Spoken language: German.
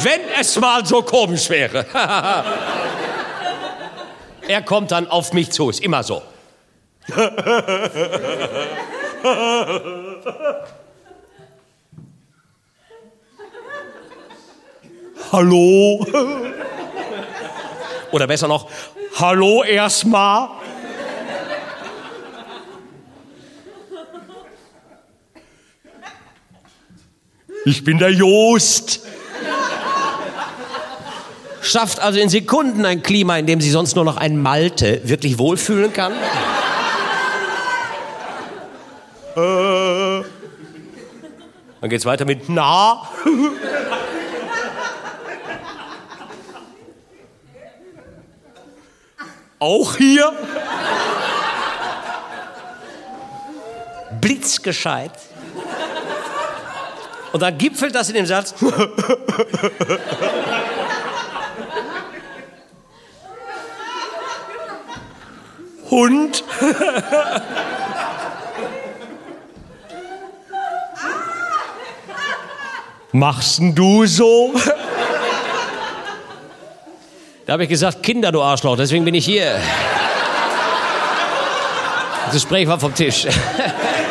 Wenn es mal so komisch wäre. Er kommt dann auf mich zu, ist immer so. Hallo? Oder besser noch, hallo erstmal. Ich bin der Jost. Schafft also in Sekunden ein Klima, in dem sich sonst nur noch ein Malte wirklich wohlfühlen kann. Dann geht's weiter mit na. Auch hier. Blitzgescheit. Und dann gipfelt das in dem Satz. Hund. Machst denn du so? Da habe ich gesagt, Kinder, du Arschloch, deswegen bin ich hier. Das Gespräch war vom Tisch.